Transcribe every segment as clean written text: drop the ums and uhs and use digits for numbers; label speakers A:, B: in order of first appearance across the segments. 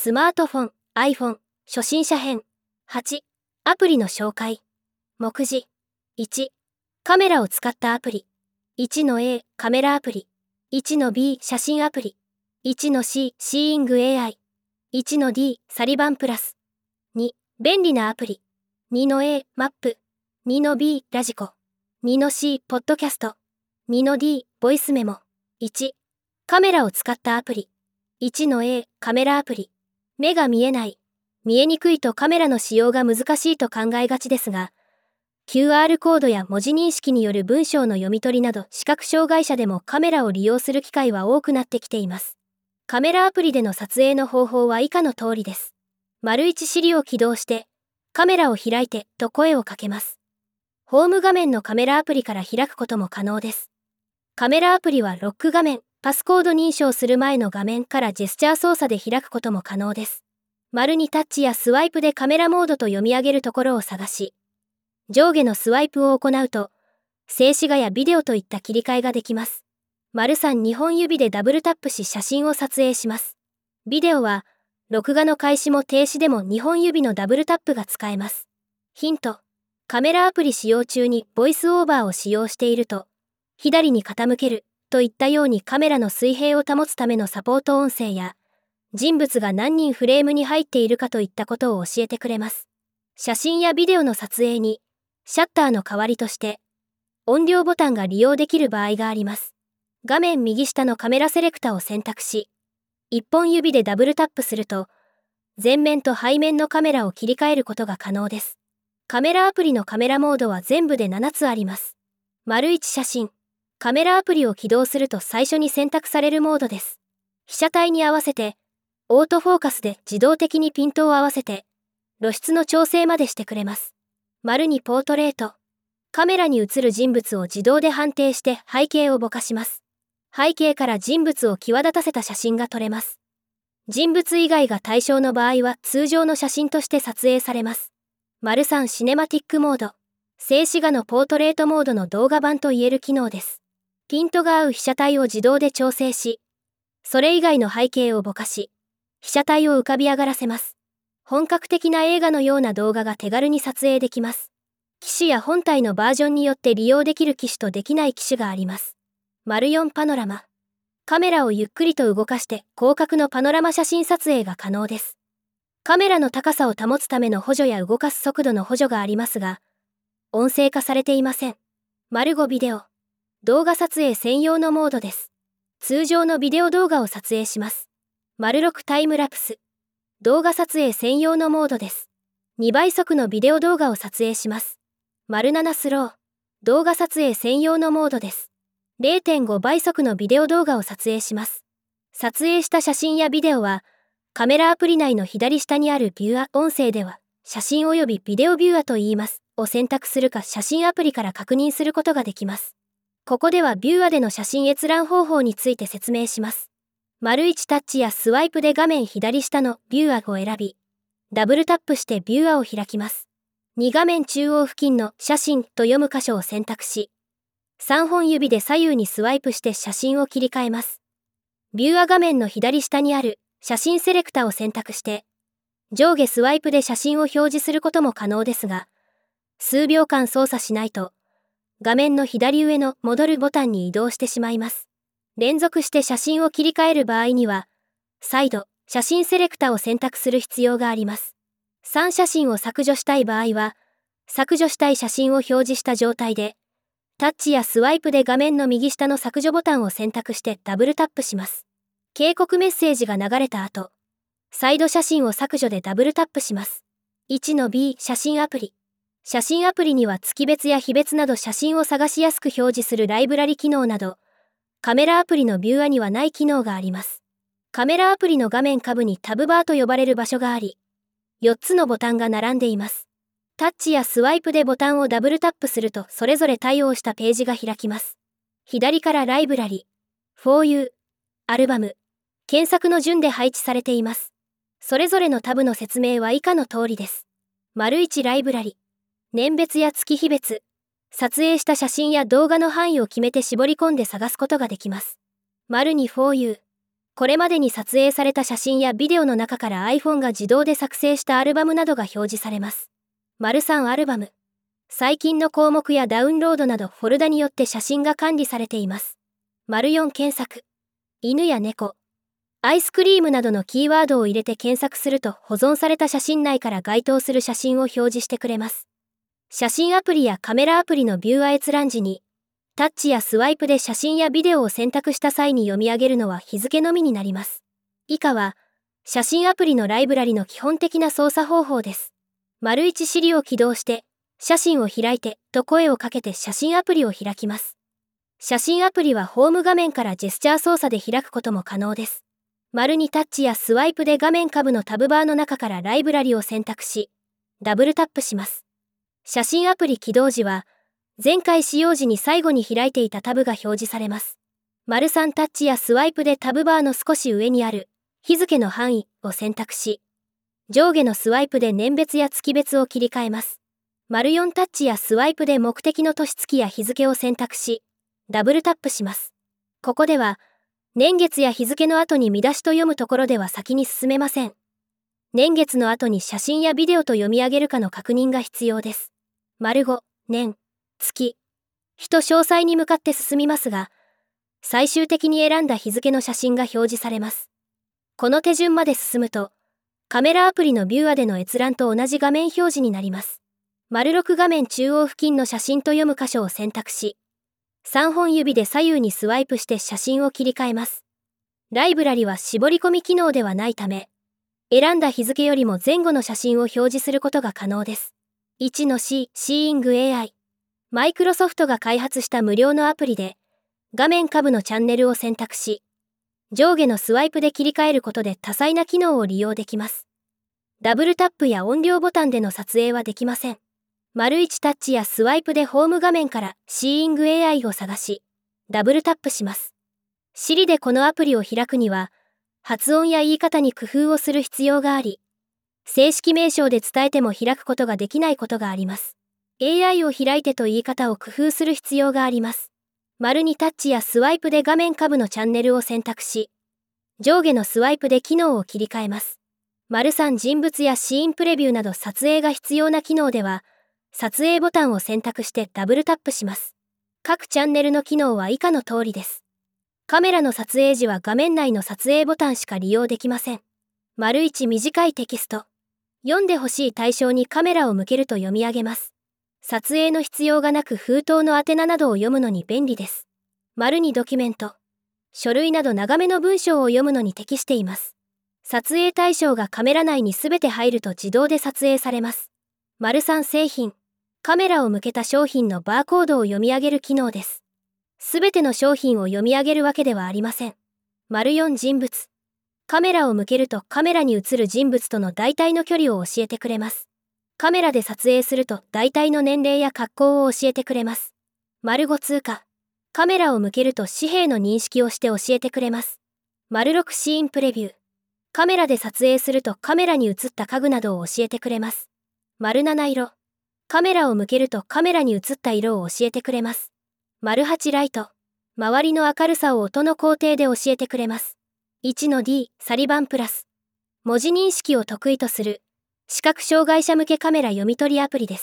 A: スマートフォン、iPhone、初心者編。8、アプリの紹介。目次。1、カメラを使ったアプリ。1の A、カメラアプリ。1の B、写真アプリ。1の C、シーイング AI。1の D、サリバンプラス。2、便利なアプリ。2の A、マップ。2の B、ラジコ。2の C、ポッドキャスト。2の D、ボイスメモ。1、カメラを使ったアプリ。1の A、カメラアプリ。目が見えない。見えにくいとカメラの使用が難しいと考えがちですが、QR コードや文字認識による文章の読み取りなど視覚障害者でもカメラを利用する機会は多くなってきています。カメラアプリでの撮影の方法は以下の通りです。1Siriを起動して、カメラを開いてと声をかけます。ホーム画面のカメラアプリから開くことも可能です。カメラアプリはロック画面、パスコード認証する前の画面からジェスチャー操作で開くことも可能です。丸にタッチやスワイプでカメラモードと読み上げるところを探し、上下のスワイプを行うと、静止画やビデオといった切り替えができます。3、2本指でダブルタップし写真を撮影します。ビデオは、録画の開始も停止でも2本指のダブルタップが使えます。ヒント。カメラアプリ使用中にボイスオーバーを使用していると、左に傾けるといったようにカメラの水平を保つためのサポート音声や、人物が何人フレームに入っているかといったことを教えてくれます。写真やビデオの撮影に、シャッターの代わりとして、音量ボタンが利用できる場合があります。画面右下のカメラセレクタを選択し、1本指でダブルタップすると、前面と背面のカメラを切り替えることが可能です。カメラアプリのカメラモードは全部で7つあります。1写真。カメラアプリを起動すると最初に選択されるモードです。被写体に合わせて、オートフォーカスで自動的にピントを合わせて、露出の調整までしてくれます。2ポートレート。カメラに映る人物を自動で判定して背景をぼかします。背景から人物を際立たせた写真が撮れます。人物以外が対象の場合は通常の写真として撮影されます。3シネマティックモード。静止画のポートレートモードの動画版と言える機能です。ピントが合う被写体を自動で調整し、それ以外の背景をぼかし、被写体を浮かび上がらせます。本格的な映画のような動画が手軽に撮影できます。機種や本体のバージョンによって利用できる機種とできない機種があります。4パノラマ。カメラをゆっくりと動かして広角のパノラマ写真撮影が可能です。カメラの高さを保つための補助や動かす速度の補助がありますが、音声化されていません。5ビデオ。動画撮影専用のモードです。通常のビデオ動画を撮影します。6タイムラプス。動画撮影専用のモードです。2倍速のビデオ動画を撮影します。7スロー。動画撮影専用のモードです。0.5 倍速のビデオ動画を撮影します。撮影した写真やビデオは、カメラアプリ内の左下にあるビューア、音声では、写真及びビデオビューアと言います、を選択するか写真アプリから確認することができます。ここではビューアでの写真閲覧方法について説明します。1タッチやスワイプで画面左下のビューアを選び、ダブルタップしてビューアを開きます。2画面中央付近の写真と読む箇所を選択し、3本指で左右にスワイプして写真を切り替えます。ビューア画面の左下にある写真セレクタを選択して、上下スワイプで写真を表示することも可能ですが、数秒間操作しないと、画面の左上の戻るボタンに移動してしまいます。連続して写真を切り替える場合には、再度、写真セレクタを選択する必要があります。3写真を削除したい場合は、削除したい写真を表示した状態で、タッチやスワイプで画面の右下の削除ボタンを選択してダブルタップします。警告メッセージが流れた後、再度写真を削除でダブルタップします。1の B 写真アプリ。写真アプリには月別や日別など写真を探しやすく表示するライブラリ機能など、カメラアプリのビューアにはない機能があります。カメラアプリの画面下部にタブバーと呼ばれる場所があり、4つのボタンが並んでいます。タッチやスワイプでボタンをダブルタップするとそれぞれ対応したページが開きます。左からライブラリ、For You、アルバム、検索の順で配置されています。それぞれのタブの説明は以下の通りです。1ライブラリ、年別や月日別、撮影した写真や動画の範囲を決めて絞り込んで探すことができます。2 For You、 これまでに撮影された写真やビデオの中から iPhone が自動で作成したアルバムなどが表示されます。3アルバム。最近の項目やダウンロードなどフォルダによって写真が管理されています。4検索。犬や猫、アイスクリームなどのキーワードを入れて検索すると保存された写真内から該当する写真を表示してくれます。写真アプリやカメラアプリのビューア閲覧時に、タッチやスワイプで写真やビデオを選択した際に読み上げるのは日付のみになります。以下は、写真アプリのライブラリの基本的な操作方法です。1シリを起動して、写真を開いてと声をかけて写真アプリを開きます。写真アプリはホーム画面からジェスチャー操作で開くことも可能です。2タッチやスワイプで画面下部のタブバーの中からライブラリを選択し、ダブルタップします。写真アプリ起動時は、前回使用時に最後に開いていたタブが表示されます。3タッチやスワイプでタブバーの少し上にある日付の範囲を選択し、上下のスワイプで年別や月別を切り替えます。4タッチやスワイプで目的の年月や日付を選択し、ダブルタップします。ここでは、年月や日付の後に見出しと読むところでは先に進めません。年月の後に写真やビデオと読み上げるかの確認が必要です。5、年、月、日と詳細に向かって進みますが、最終的に選んだ日付の写真が表示されます。この手順まで進むと、カメラアプリのビューアでの閲覧と同じ画面表示になります。6画面中央付近の写真と読む箇所を選択し、3本指で左右にスワイプして写真を切り替えます。ライブラリは絞り込み機能ではないため、選んだ日付よりも前後の写真を表示することが可能です。1の Seeing AI。マイクロソフトが開発した無料のアプリで、画面下部のチャンネルを選択し、上下のスワイプで切り替えることで多彩な機能を利用できます。ダブルタップや音量ボタンでの撮影はできません。1タッチやスワイプでホーム画面から Seeing AI を探し、ダブルタップします。Siri でこのアプリを開くには、発音や言い方に工夫をする必要があり、正式名称で伝えても開くことができないことがあります。AI を開いてと言い方を工夫する必要があります。2タッチやスワイプで画面下部のチャンネルを選択し、上下のスワイプで機能を切り替えます。3人物やシーンプレビューなど撮影が必要な機能では、撮影ボタンを選択してダブルタップします。各チャンネルの機能は以下の通りです。カメラの撮影時は画面内の撮影ボタンしか利用できません。1短いテキスト。読んでほしい対象にカメラを向けると読み上げます。撮影の必要がなく封筒の宛名などを読むのに便利です。2ドキュメント。書類など長めの文章を読むのに適しています。撮影対象がカメラ内にすべて入ると自動で撮影されます。3製品。カメラを向けた商品のバーコードを読み上げる機能です。すべての商品を読み上げるわけではありません。4人物。カメラを向けるとカメラに映る人物との大体の距離を教えてくれます。カメラで撮影すると大体の年齢や格好を教えてくれます。5通過。カメラを向けると紙幣の認識をして教えてくれます。6シーンプレビュー。カメラで撮影するとカメラに映った家具などを教えてくれます。7色。カメラを向けるとカメラに映った色を教えてくれます。8ライト。周りの明るさを音の工程で教えてくれます。1の D サリバンプラス。文字認識を得意とする視覚障害者向けカメラ読み取りアプリです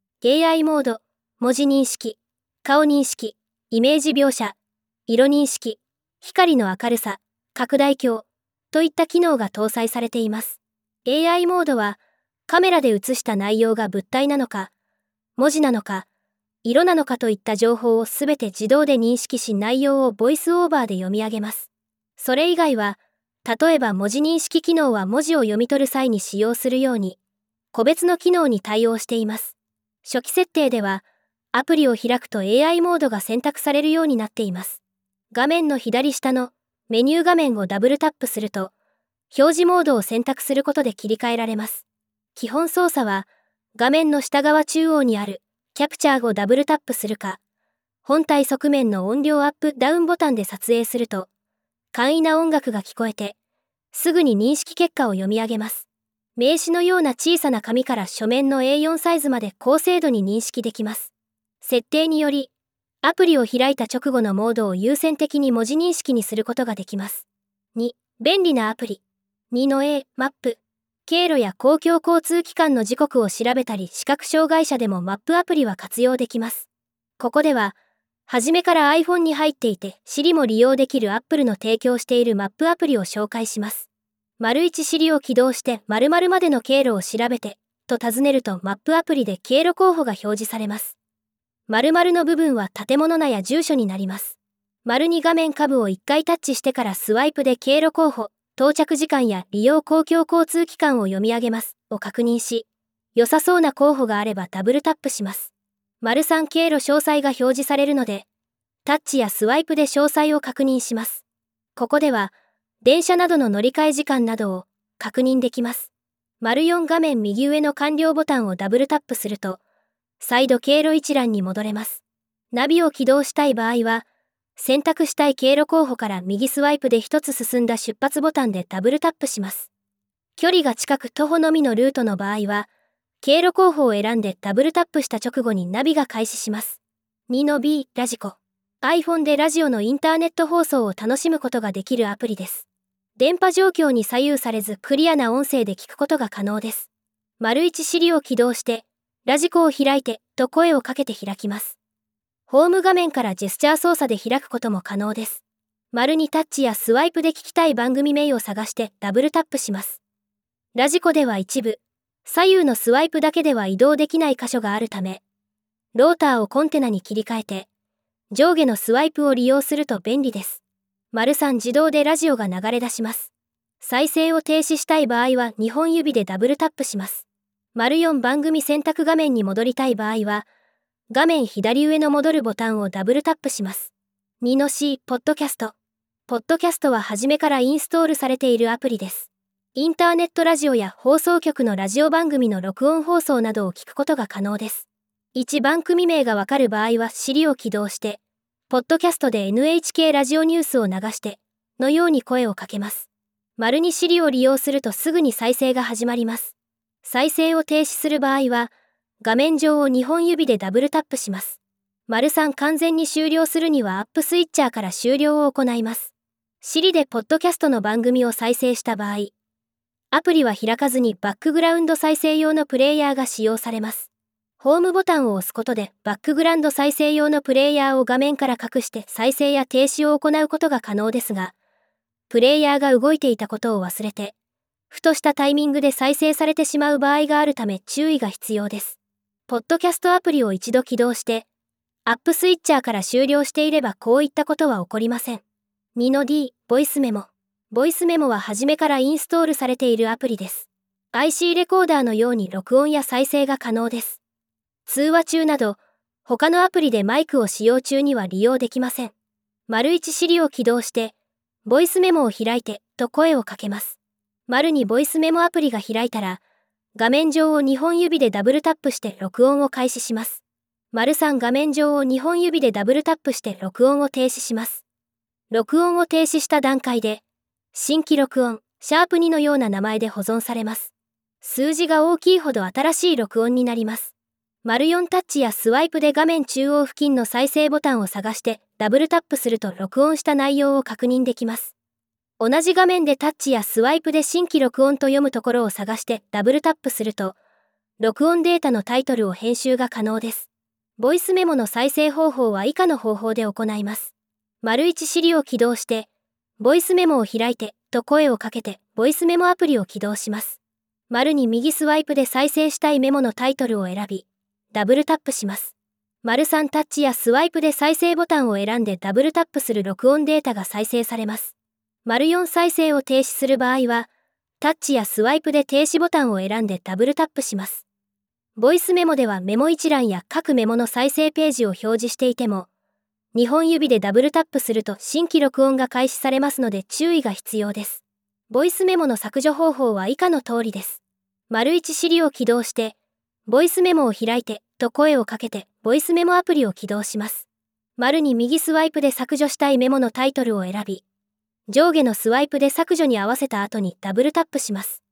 A: 。AI モード、文字認識、顔認識、イメージ描写、色認識、光の明るさ、拡大鏡といった機能が搭載されています。AI モードはカメラで映した内容が物体なのか、文字なのか、色なのかといった情報をすべて自動で認識し内容をボイスオーバーで読み上げます。それ以外は、例えば文字認識機能は文字を読み取る際に使用するように、個別の機能に対応しています。初期設定では、アプリを開くと AI モードが選択されるようになっています。画面の左下のメニュー画面をダブルタップすると、表示モードを選択することで切り替えられます。基本操作は、画面の下側中央にあるキャプチャーをダブルタップするか、本体側面の音量アップダウンボタンで撮影すると、簡易な音楽が聞こえて、すぐに認識結果を読み上げます。名刺のような小さな紙から書面の A4 サイズまで高精度に認識できます。設定により、アプリを開いた直後のモードを優先的に文字認識にすることができます。2、 便利なアプリ。2の A、マップ。経路や公共交通機関の時刻を調べたり、視覚障害者でもマップアプリは活用できます。ここでは、初めから iPhone に入っていて、Siri も利用できる Apple の提供しているマップアプリを紹介します。1 Siri を起動して〇〇までの経路を調べて、と尋ねるとマップアプリで経路候補が表示されます。〇〇の部分は建物名や住所になります。2画面下部を1回タッチしてからスワイプで経路候補、到着時間や利用公共交通機関を読み上げます、を確認し、良さそうな候補があればダブルタップします。3経路詳細が表示されるので、タッチやスワイプで詳細を確認します。ここでは、電車などの乗り換え時間などを確認できます。4画面右上の完了ボタンをダブルタップすると、再度経路一覧に戻れます。ナビを起動したい場合は、選択したい経路候補から右スワイプで一つ進んだ出発ボタンでダブルタップします。距離が近く徒歩のみのルートの場合は、経路候補を選んでダブルタップした直後にナビが開始します。2の B、ラジコ。iPhone でラジオのインターネット放送を楽しむことができるアプリです。電波状況に左右されずクリアな音声で聞くことが可能です。1 Siri を起動して、ラジコを開いて、と声をかけて開きます。ホーム画面からジェスチャー操作で開くことも可能です。2タッチやスワイプで聞きたい番組名を探してダブルタップします。ラジコでは一部、左右のスワイプだけでは移動できない箇所があるため、ローターをコンテナに切り替えて、上下のスワイプを利用すると便利です。3自動でラジオが流れ出します。再生を停止したい場合は2本指でダブルタップします。4番組選択画面に戻りたい場合は、画面左上の戻るボタンをダブルタップします。2の C、ポッドキャスト。ポッドキャストは初めからインストールされているアプリです。インターネットラジオや放送局のラジオ番組の録音放送などを聞くことが可能です。1番組名がわかる場合は Siri を起動して、ポッドキャストで NHK ラジオニュースを流して、のように声をかけます。2 Siri を利用するとすぐに再生が始まります。再生を停止する場合は、画面上を2本指でダブルタップします。3完全に終了するにはアップスイッチャーから終了を行います。Siri でポッドキャストの番組を再生した場合、アプリは開かずにバックグラウンド再生用のプレイヤーが使用されます。ホームボタンを押すことでバックグラウンド再生用のプレイヤーを画面から隠して再生や停止を行うことが可能ですが、プレイヤーが動いていたことを忘れて、ふとしたタイミングで再生されてしまう場合があるため注意が必要です。ポッドキャストアプリを一度起動して、アップスイッチャーから終了していればこういったことは起こりません。2の D、ボイスメモ。ボイスメモは初めからインストールされているアプリです。IC レコーダーのように録音や再生が可能です。通話中など、他のアプリでマイクを使用中には利用できません。1 Siri を起動して、ボイスメモを開いて、と声をかけます。2ボイスメモアプリが開いたら、画面上を2本指でダブルタップして録音を開始します。3画面上を2本指でダブルタップして録音を停止します。録音を停止した段階で、新規録音、#2のような名前で保存されます。数字が大きいほど新しい録音になります。4タッチやスワイプで画面中央付近の再生ボタンを探してダブルタップすると録音した内容を確認できます。同じ画面でタッチやスワイプで新規録音と読むところを探してダブルタップすると、録音データのタイトルを編集が可能です。ボイスメモの再生方法は以下の方法で行います。1 Siri を起動して、ボイスメモを開いて、と声をかけて、ボイスメモアプリを起動します。2右スワイプで再生したいメモのタイトルを選び、ダブルタップします。3タッチやスワイプで再生ボタンを選んでダブルタップする録音データが再生されます。4再生を停止する場合は、タッチやスワイプで停止ボタンを選んでダブルタップします。ボイスメモではメモ一覧や各メモの再生ページを表示していても、2本指でダブルタップすると新規録音が開始されますので注意が必要です。ボイスメモの削除方法は以下の通りです。1 Siri を起動して、ボイスメモを開いて、と声をかけて、ボイスメモアプリを起動します。2右スワイプで削除したいメモのタイトルを選び、上下のスワイプで削除に合わせた後にダブルタップします。